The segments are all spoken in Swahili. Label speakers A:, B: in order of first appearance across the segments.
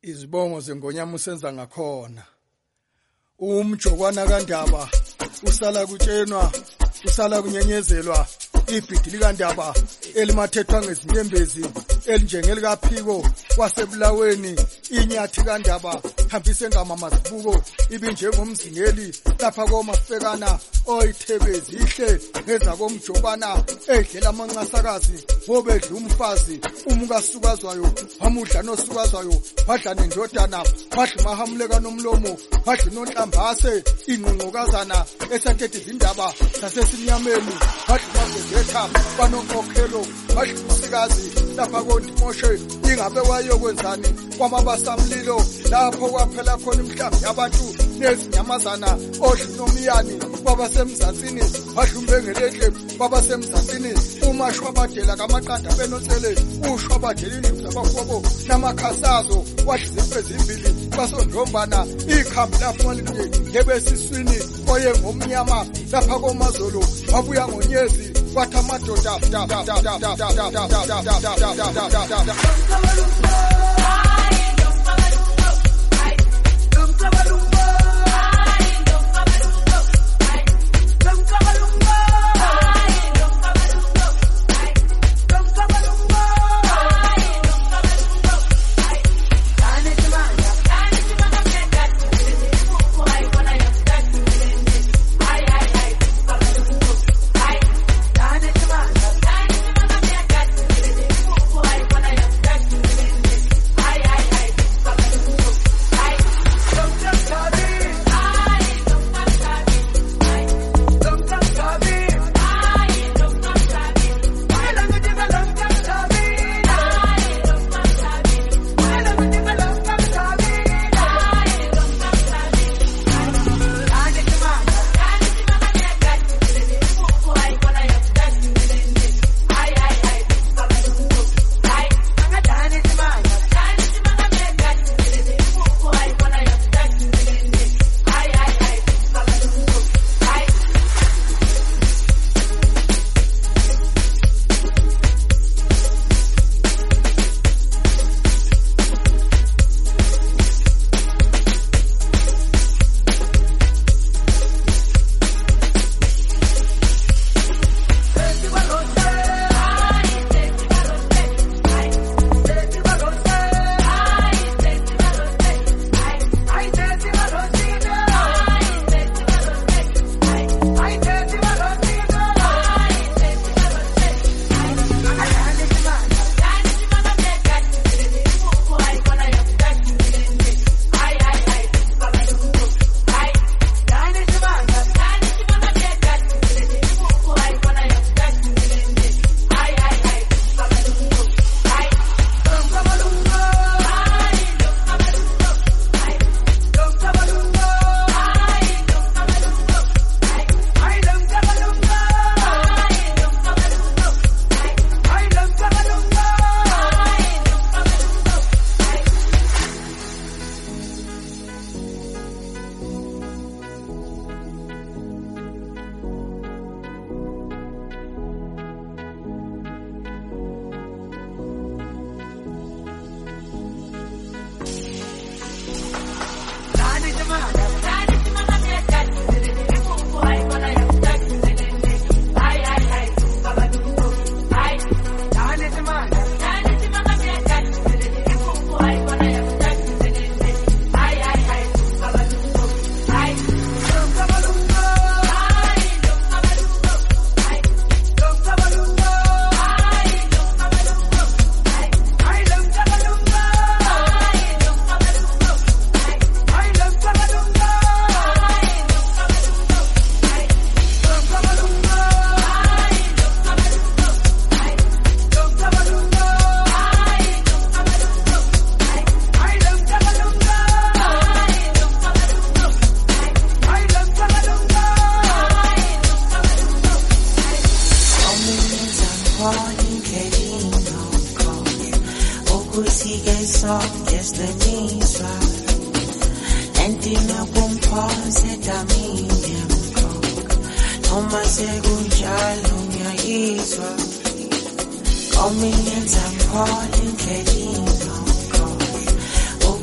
A: Izibongo zengonyama usenza ngakhona. Umjokwana kaNdaba usala kutshenwa, usala kunyenyezelwa ibhidi likaNdaba elimathethwa ngezinyembezi elinjengelikaphiko wasebulaweni inyathi kaNdaba hambise ngamamazibuko ibinjengomzingeli lapha koMafekana oyithebezi ihle ngeza komjokwana edlela amancasakazi ngobedla umfazi umukasukazwayo amudla nosukazwayo badla nendodana badla mahamuleka nomlomo badla nonhlambase ingqongqokazana esathethe izindaba zasesimnyameni badla bagedetha banonkokhelo badla umsikazi lapha koNdimoshe ingabe wayokwenzani kwamabasamlilo lapho kwaphela khona imihlambi yabantu nezinyamazana odla nomiyani kwabasemzantsini badlumbengelele kwabasemzantsini umashwabadela kamaqanda benotsele ushwabadela indlu zabahlobo namakhasazo wadliza imfezi imbili basondombana ikhambi lafumalinye ngebesiswini oye ngomnyama lapha komazolo wabuya ngonyezi kwathi amadoda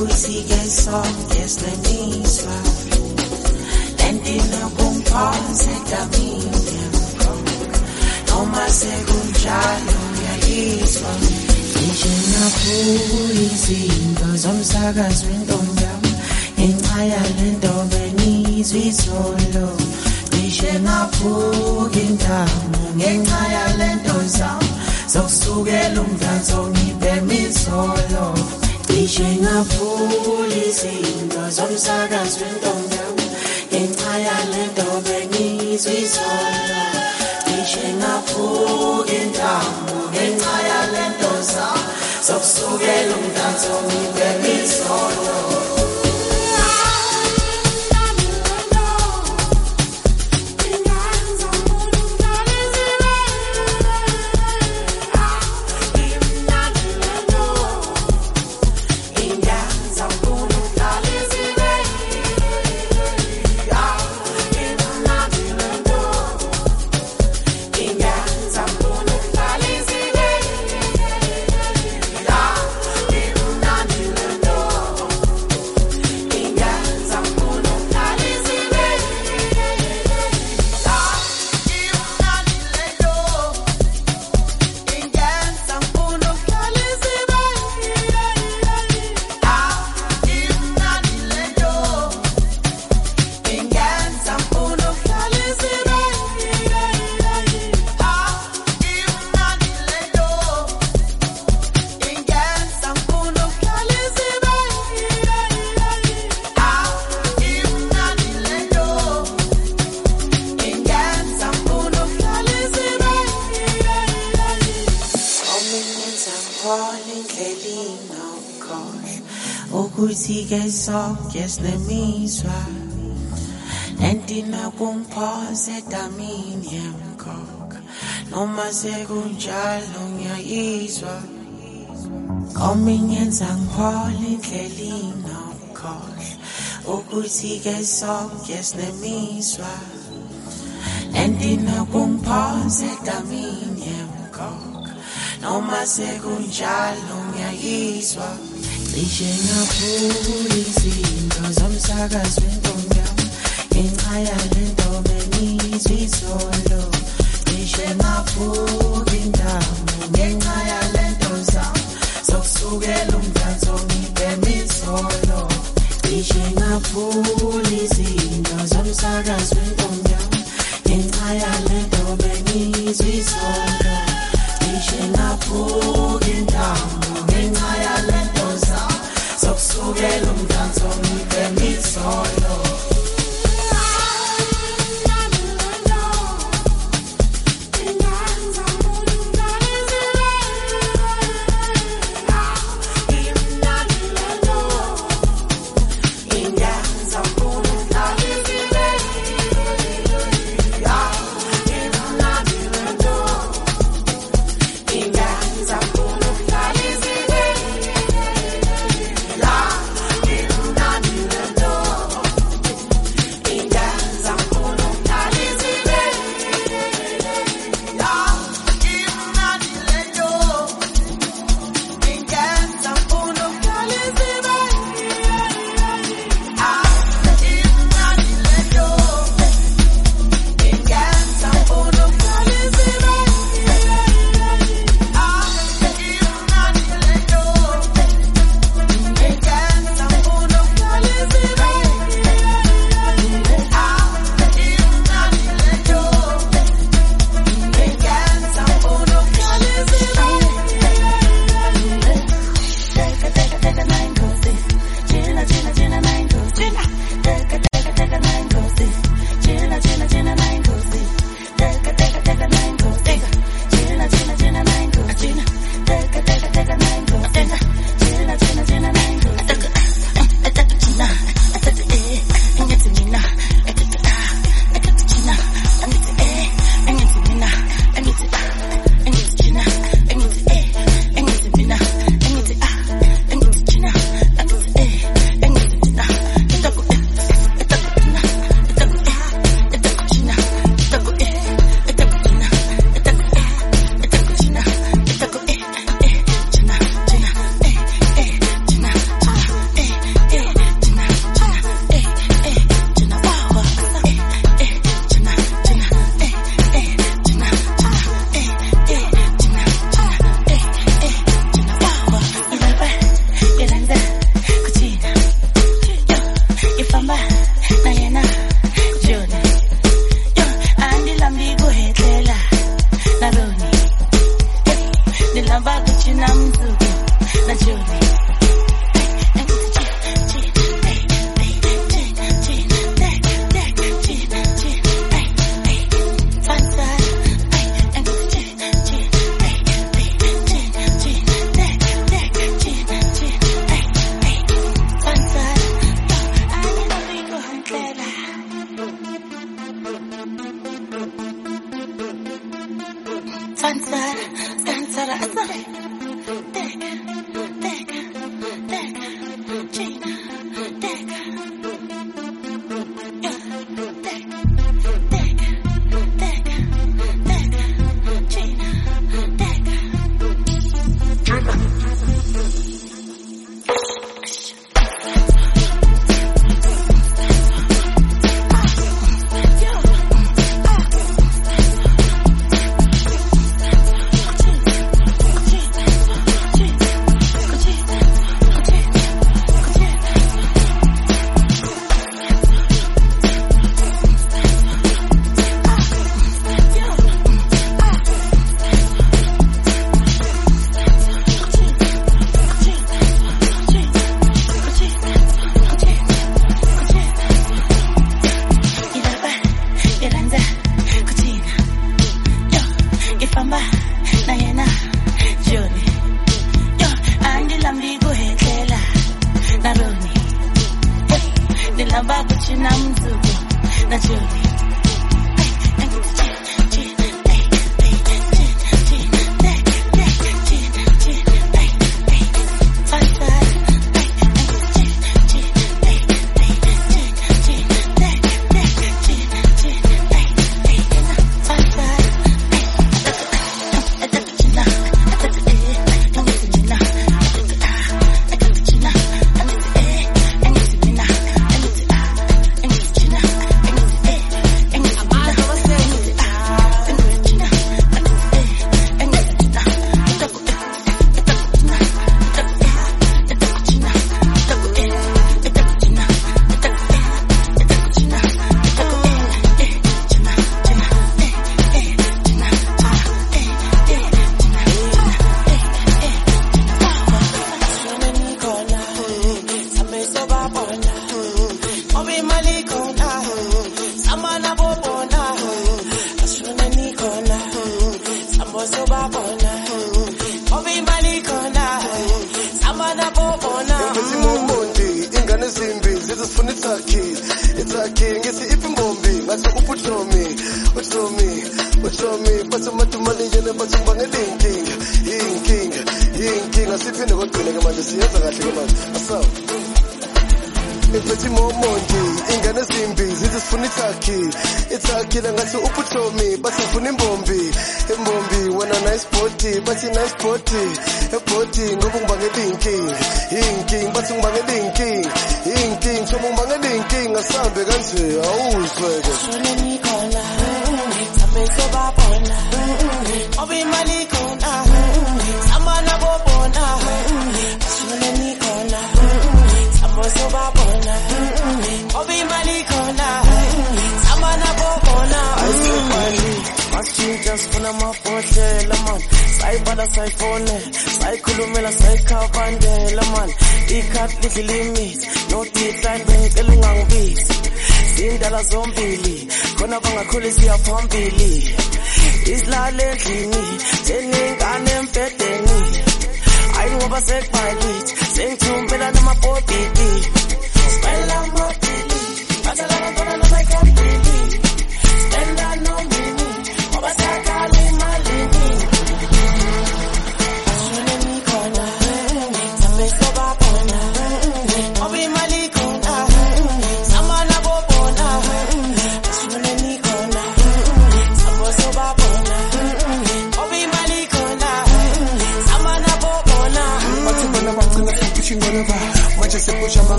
B: ukuthi-ke sonke sinemizwa lendina kumphonse damini noma sekunjalo uyayizwa ngisho ngaphula izinto zomsakazo wentombi yami ngenxa yalento bengizwa izolo ngisho ngaphuka intamo ngenxa yalento zami zokusukela umdanso ngibhema izolo ngisho ngaphula izinto zomsakazo wentombi yami ngenxa yalento bengizwa izolo ngisho ngaphuka intamo ngenxa yalento zami zokusukela umdanso ngibhema izolo ukuthi-ke sonke sinemizwa lendina kumphonse damini yemkhokha noma sekunjalo ngiyayizwa ngoba ingenza ngiphola indlela inokukhohlwa ukuthi-ke sonke sinemizwa lendina kumphonse damini yemkhokha noma sekunjalo ngiyayizwa cishe ngaphula izinto zomsakazo wentombi yami ngenxa yalento bengizwa izolo cishe ngaphuka intamo ngenxa yalento zami zokusukela umdanso ngibhema izolo cishe ngaphula izinto zomsakazo wentombi yami ngenxa yalento bengizwa izolo cishe ngaphuka intamo ngenxa yalento zokusukela umdanso ngibhema izolo bakuchina mzuko na chili.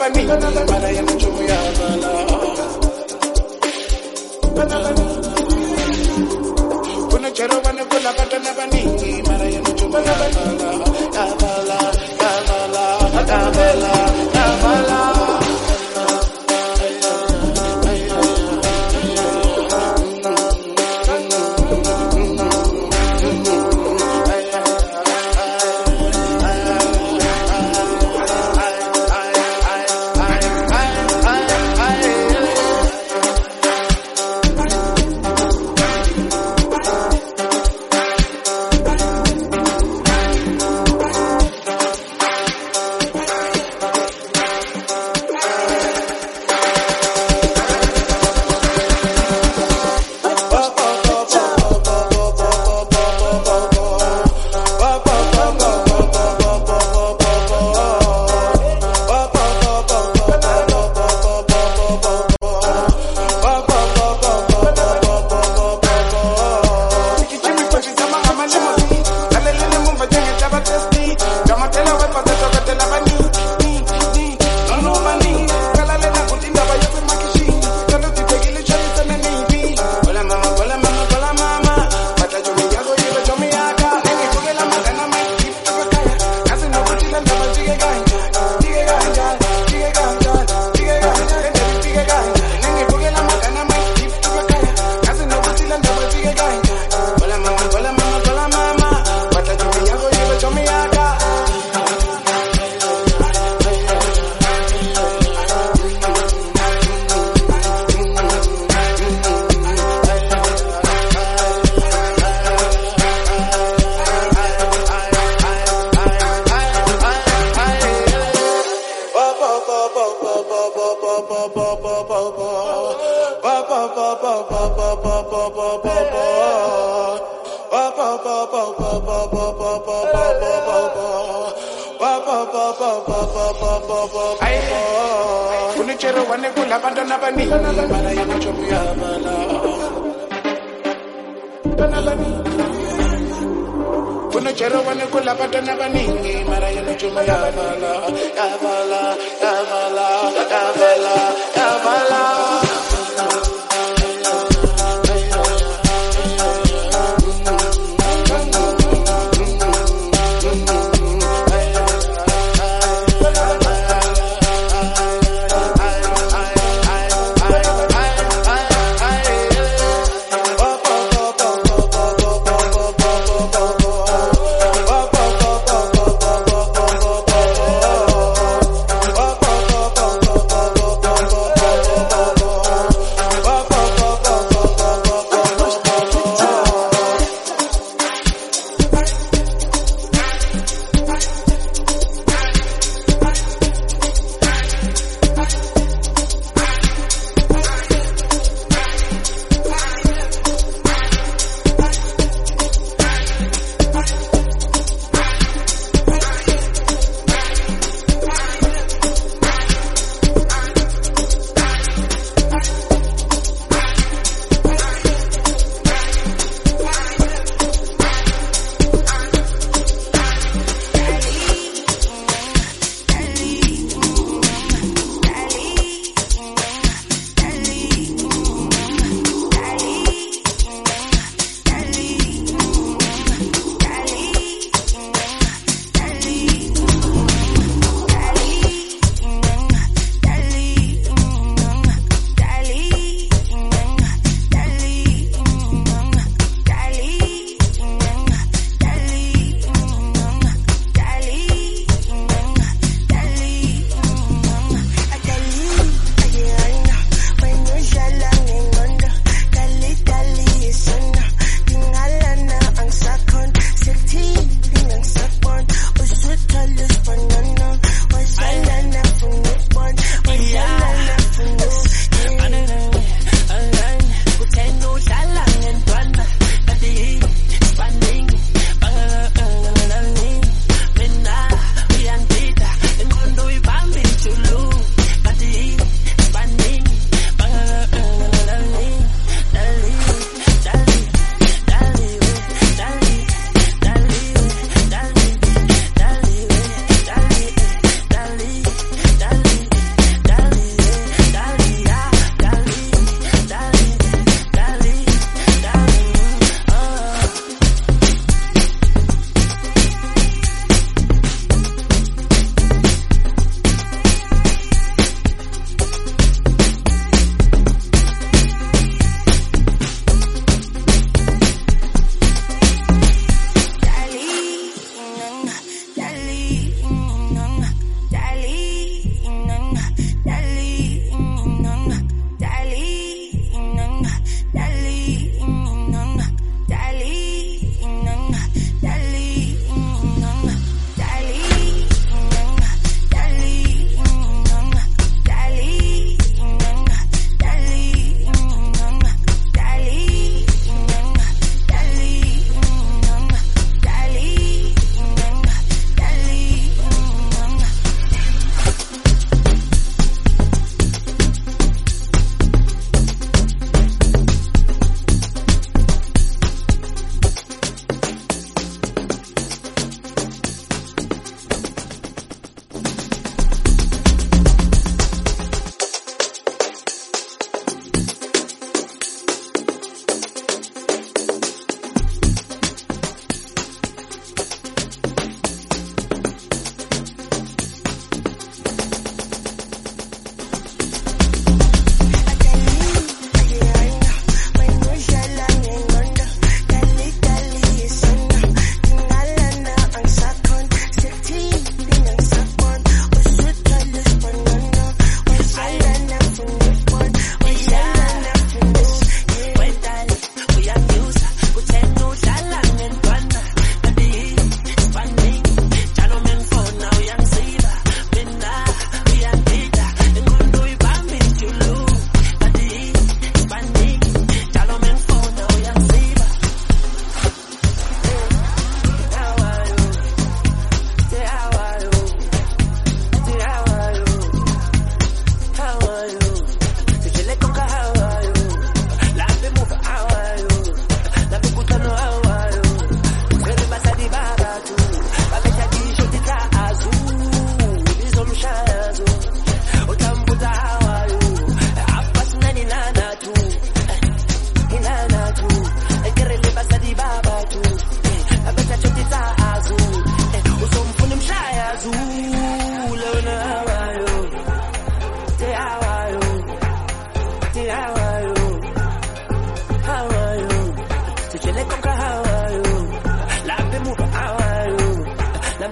C: nabaningi mara ya mchumu ya bala. Kuna chero wane kula bata nabaningi mara ya mchumu ya bala. Ya bala, ya bala, ya bala, ya bala. Kunichero wane kula bata nabaningi mara ya mchumu ya bala. Kunichero wane kula bata nabaningi mara ya mchumu ya bala. Ya bala, ya bala, ya bala, ya bala.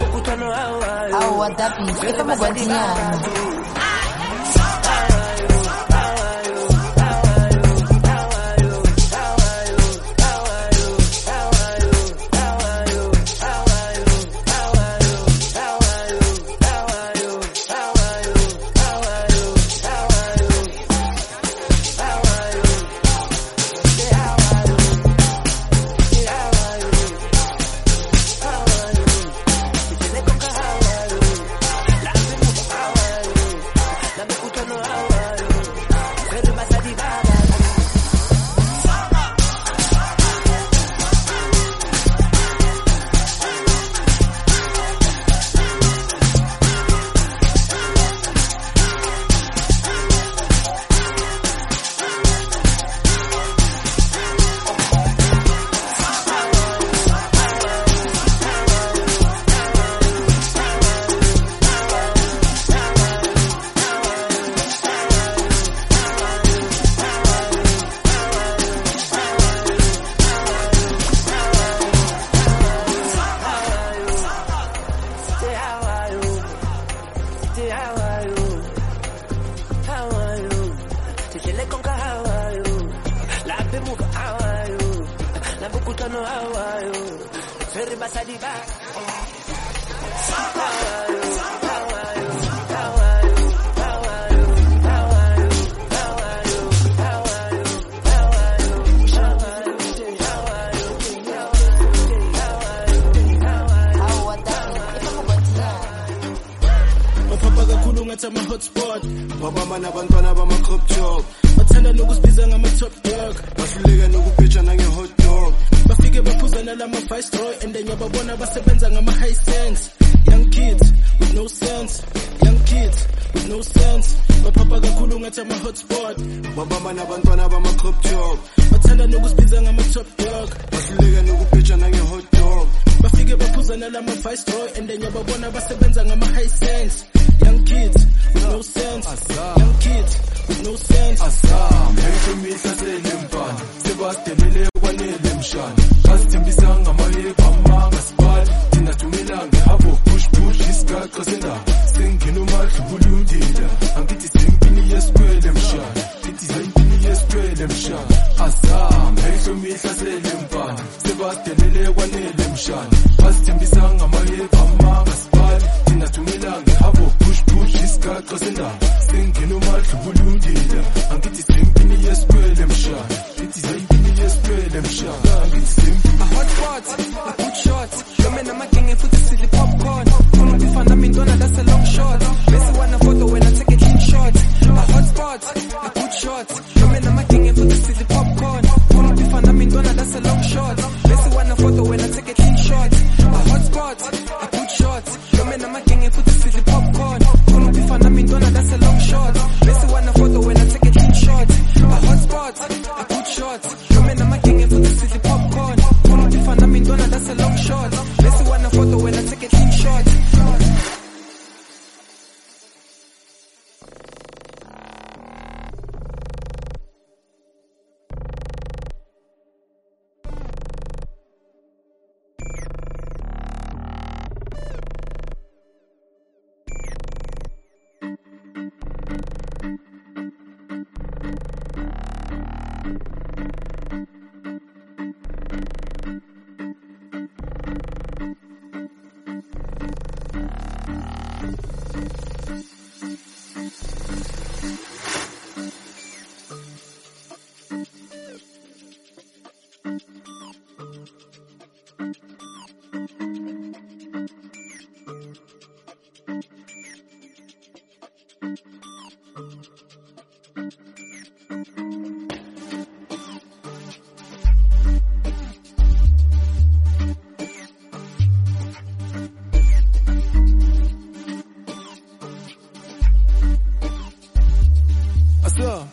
D: Asa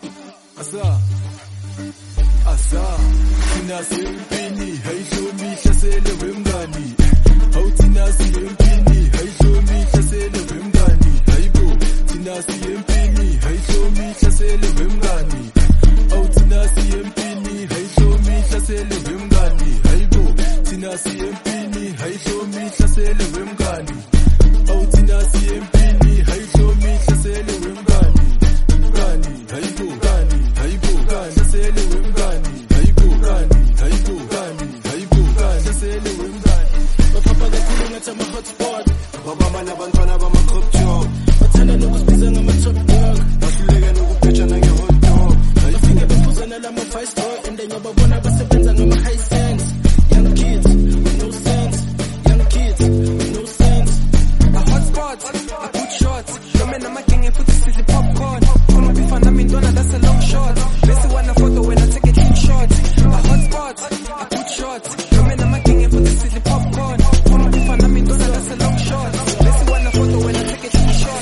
D: baba nabantwana bama-crop top bathanda nokusibiza ngama-top dog bahluleka nokuphetshana nge-hot dog bafike bephuzana lama-5 store and then yababona basebenza ngama-high sense young kids with no sense young kids with no sense a hotspot a good shot nome namagenge futhi sidle popcorn khona ubifana mintwana that's a long shot bese wana photo when I take a clean shot a hotspot a good shot nome namagenge futhi sidle popcorn khona ubifana mintwana that's a long shot bese wana photo when I take a clean shot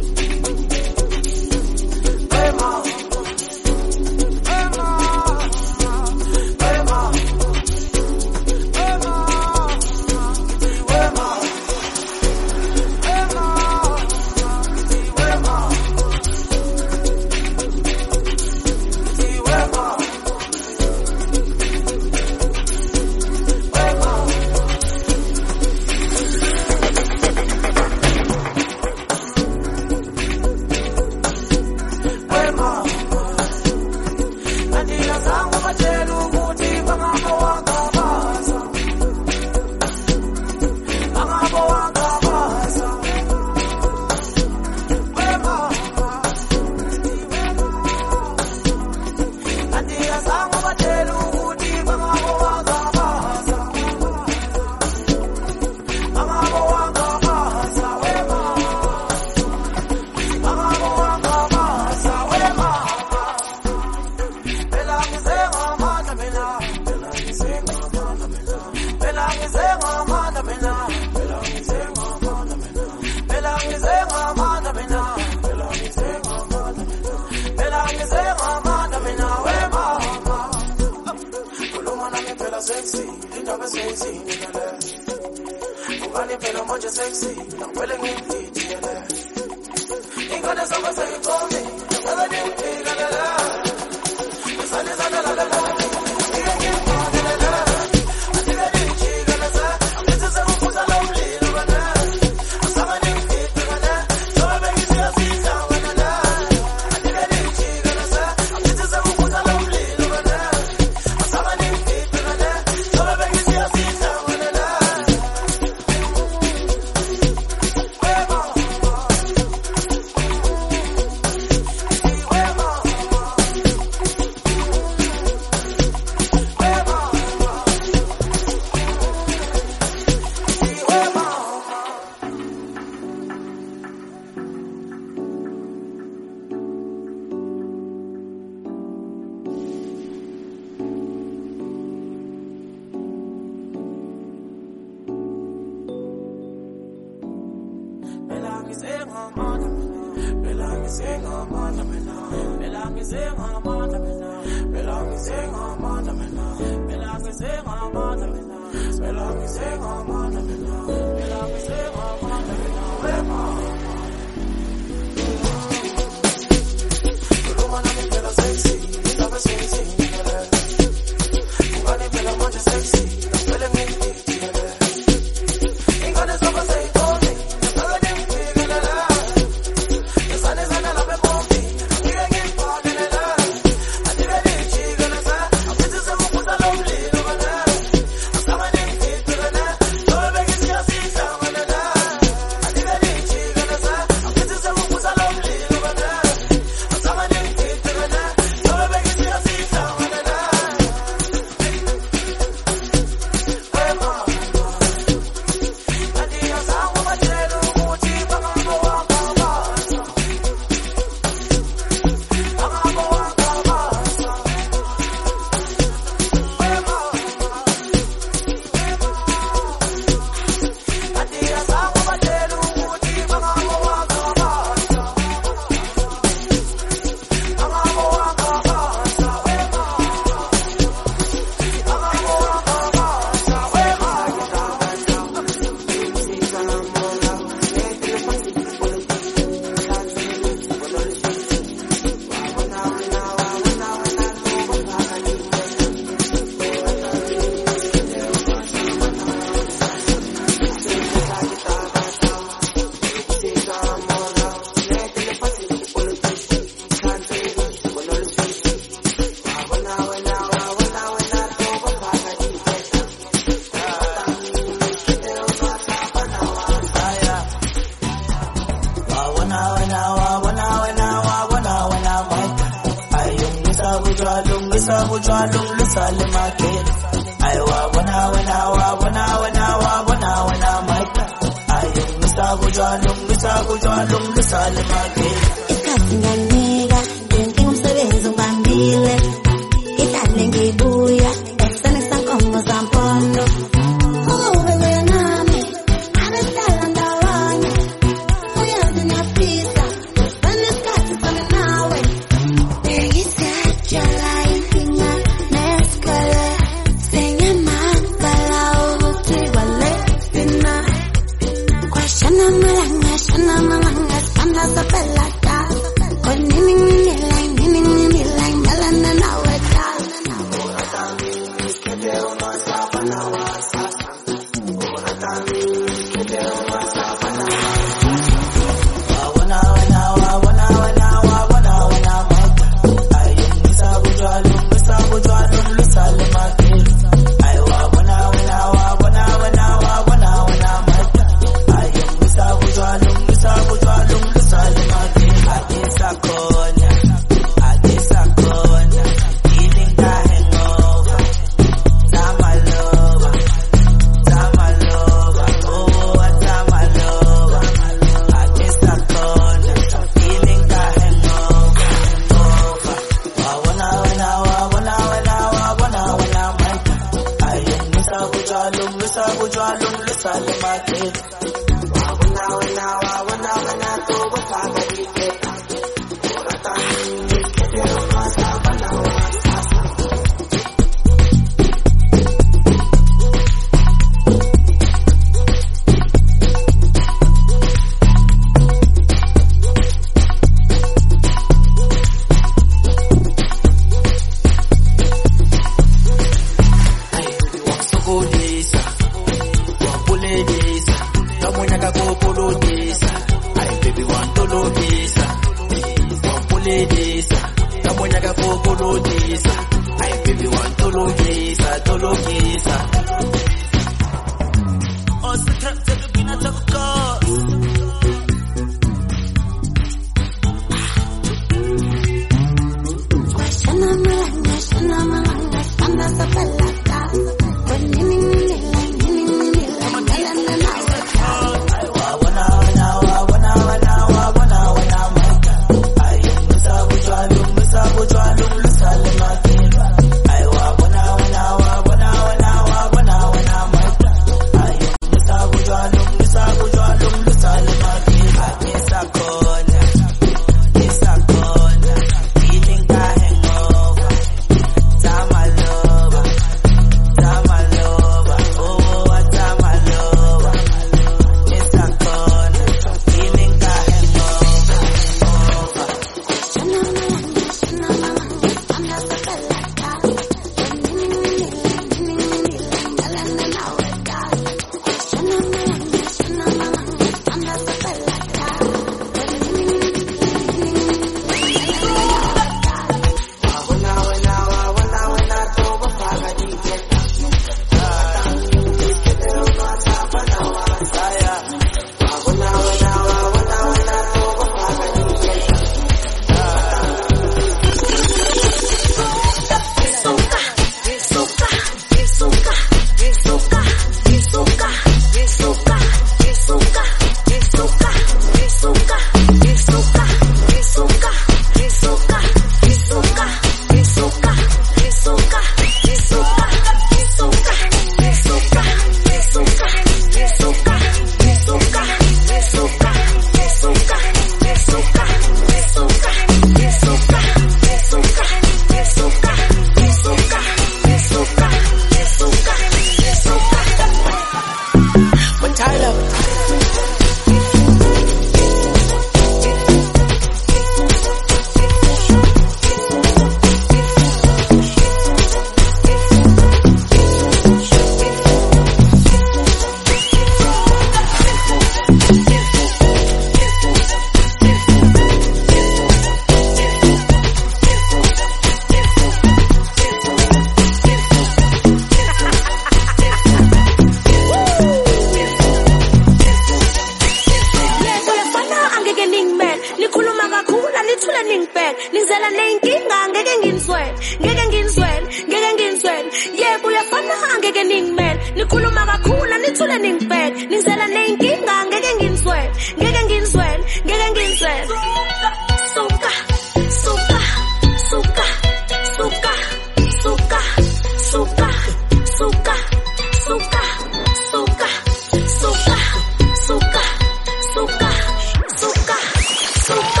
B: nithule ningibheke nizela nenkinga ngeke nginiswele ngeke nginiswele ngeke nginiswele suka suka suka suka suka suka suka suka suka suka suka suka suka suka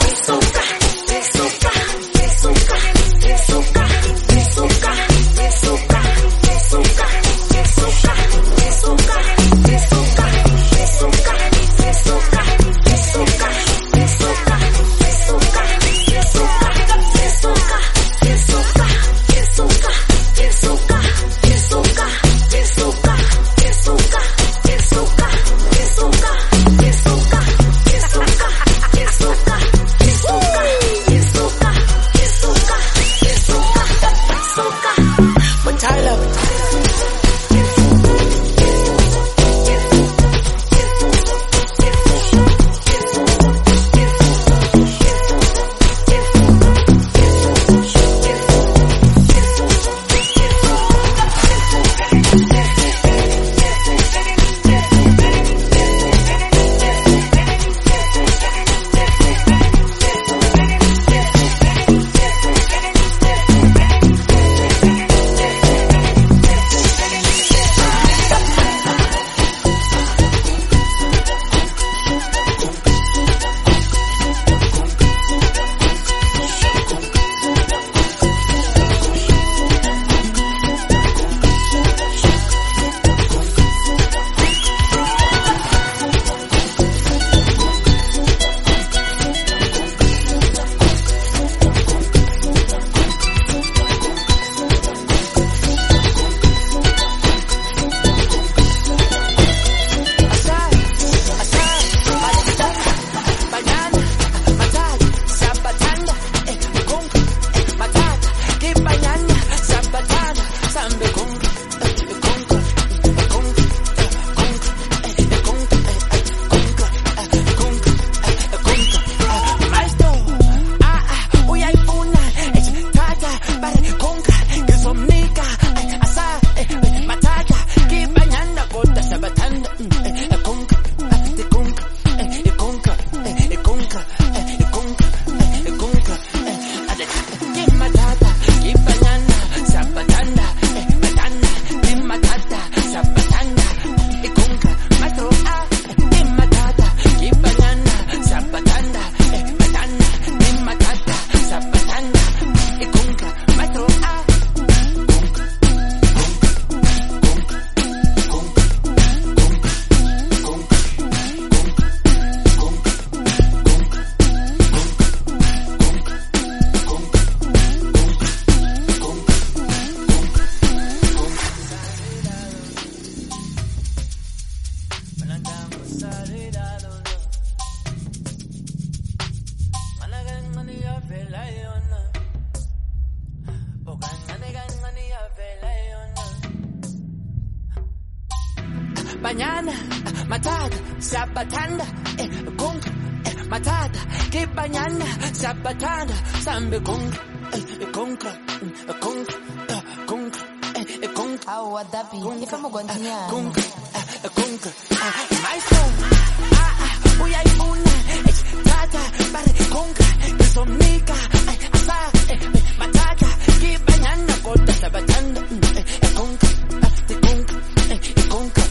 E: Banyana, matata, sabatanda, konka, matata, ke banyana, sabatanda, sambe konka, konka, konka, konka, konka.
F: Au wadapi, ifa mugwantinya.
E: Konka, konka, maestro, uyaifuna, tata, bare konka, somnika, asa, matata, ke banyana, kota sabatanda, konka, konka, konka.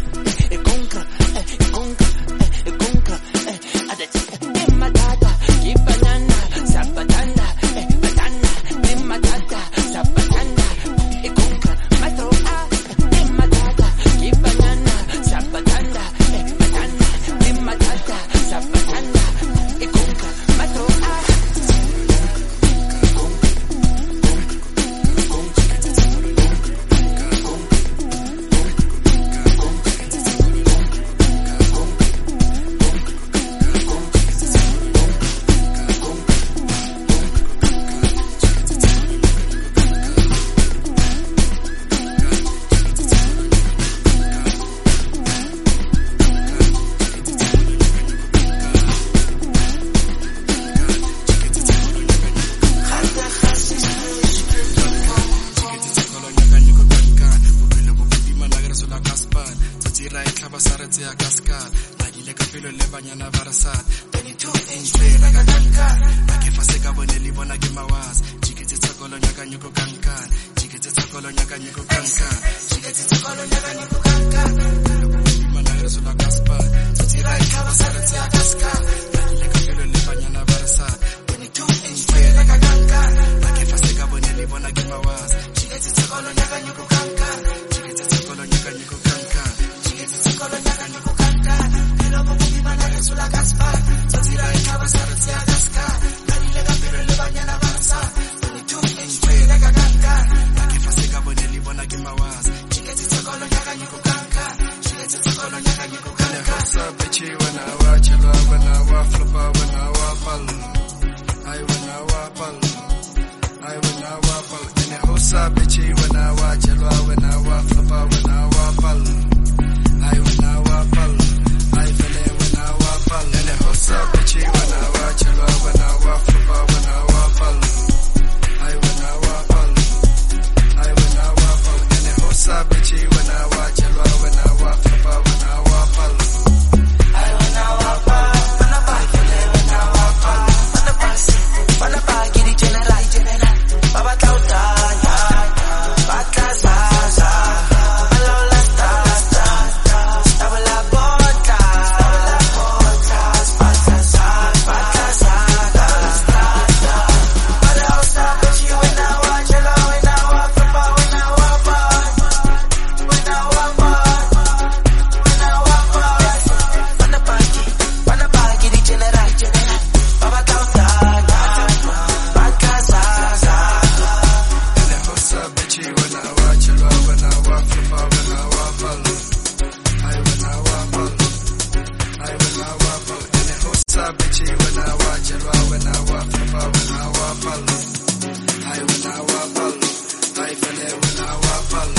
D: itlhaba saretse ya cascade nakile ka pelo le banyana ba re sat 22 inch fela ka kankan a ke fa se ka bone le bona ke mawazi jiketse tsakolonya ka nyoko kankan jiketse tsakolonya ka nyoko kankan jiketse tsakolonya ka nyoko kankan mana re sola gaspar tsira itlhaba saretse ya cascade nakile ka pelo le banyana ba re sat 22 inch fela ka kankan a ke fa se ka bone le bona ke mawazi jiketse tsakolonya ka nyoko kankan jiketse tsakolonya ka nyoko kankan jiketse tsakolonya ka nyoko kankan elo mo di mana re sola gaspar tsira itlhaba saretse ya cascade nakile ka pelo le banyana ba re sat 22 inch fela ka kankan a ke fa se ka bone le bona ke mawazi jiketse tsakolonya ka nyoko kankan jiketse tsakolonya ka nyoko kankan sa bitchy when I watch you when I wa flip when I wa fall I when I wa fall I when I wa fall in the hosa bitchy when I watch you when I wa flip when I wa fall I when I wa fall I feel it when I wa fall in the hosa bitchy when I watch you when I wa flip when I wa fall I when I wa fall I when I wa fall in the hosa bitchy when I watch you when I wa flip when I wa fall I when I wa fall when I feel it when I wa fall when I pass get it general baba tauta batasa alola sta tabla bota batasa but I'll stop at you when I watch you when I walk about when I walk by when I walk when I pass get it general baba tauta batasa bitchy when I watch you when I walk flip when I walk fall I when I walk fall I when I walk fall in the hosa bitchy when I watch you when I walk flip when I walk fall I when I walk fall I feel it when I walk fall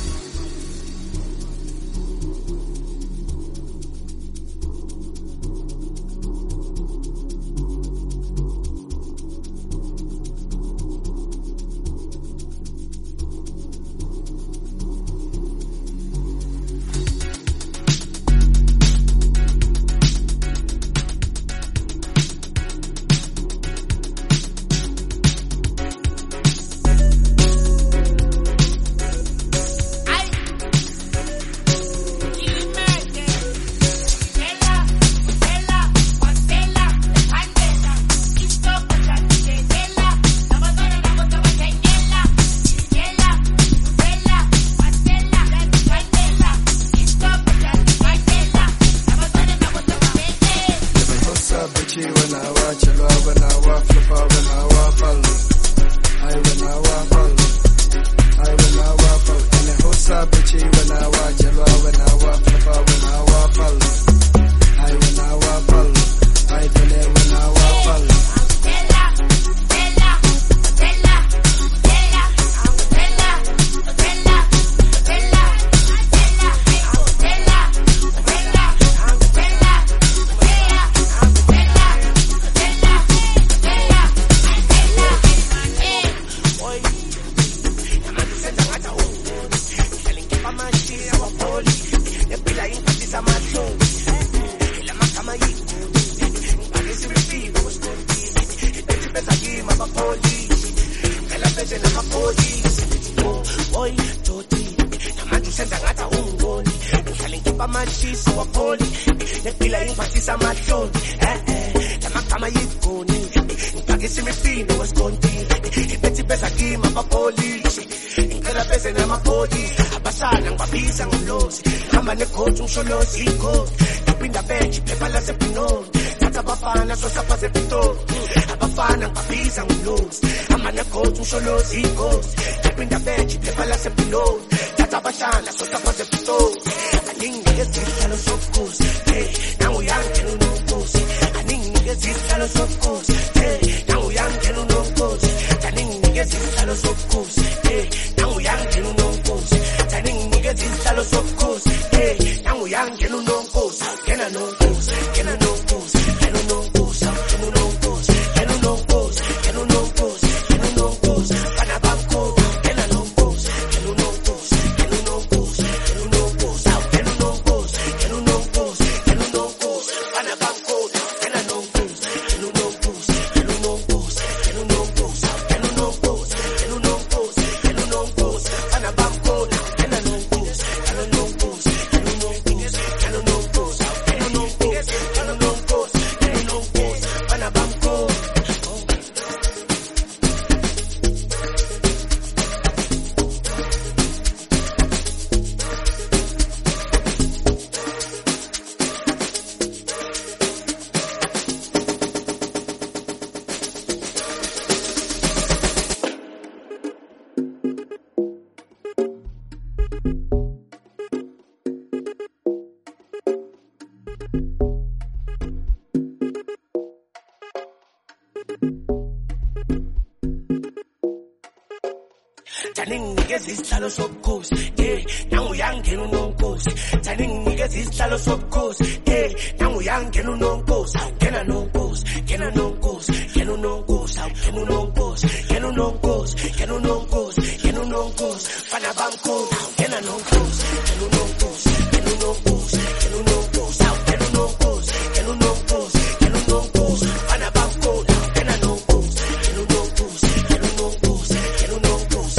D: bitchy when I watch you when I walk flip when I walk fall I when I walk fall I when I walk fall in the hosa bitchy when I watch you when I walk flip when I walk fall I when I walk fall I feel it when I walk fall
E: Taning niggas is talos of course, now we young can no course. Taning niggas is talos of course, now we young can no course. Can I no course? Can I no course? Can I no course? Can I no course? Can I no course? Can I no course? Can I no course? Panabamco, can I no course? Can I no course? Can I no course? Can I no course? Can I no course? Can I no course? Can I no course? Panabamco, can I no course? Can I no course? Can I no course? Can I no course?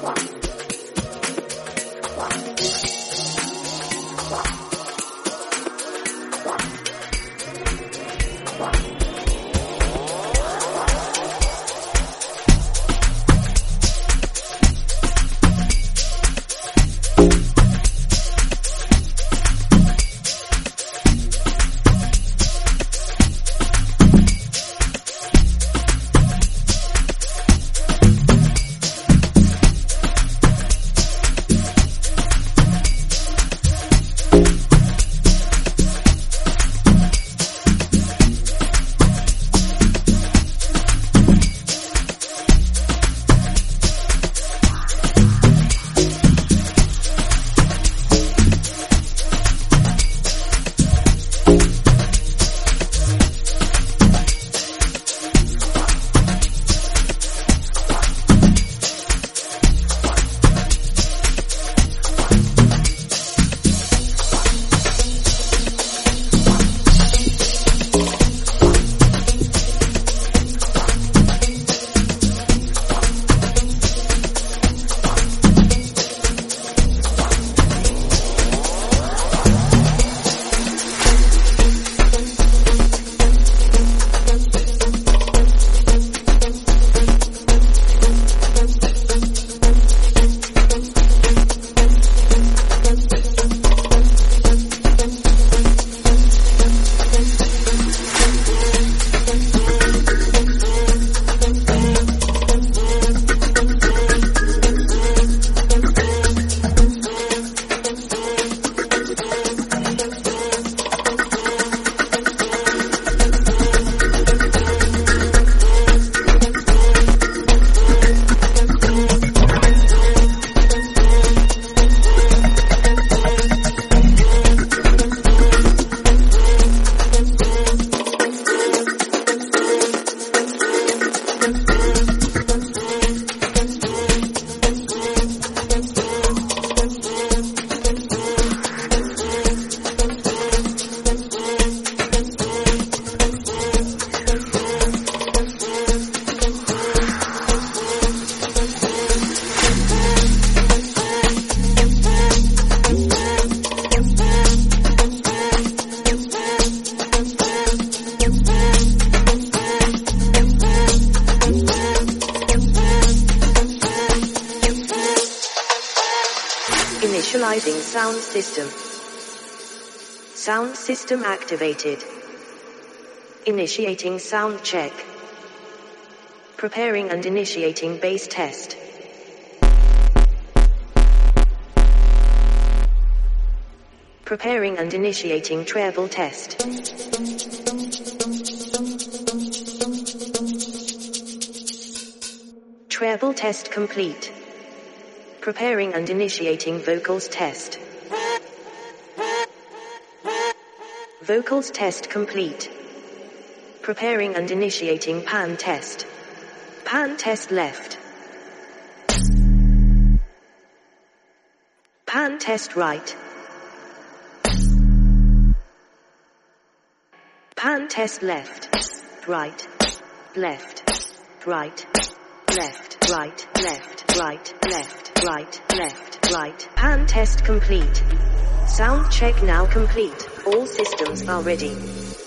G: Initializing sound system. Sound system activated. Initiating sound check. Preparing and initiating bass test. Preparing and initiating treble test. Treble test complete. Preparing and initiating vocals test. Vocals test complete. Preparing and initiating pan test. Pan test left. Pan test right. Pan test left. Right. Left. Right. Left. Right. Left. Right. Left. Right. Left. Right. Pan test complete. Sound check now complete. All systems are ready.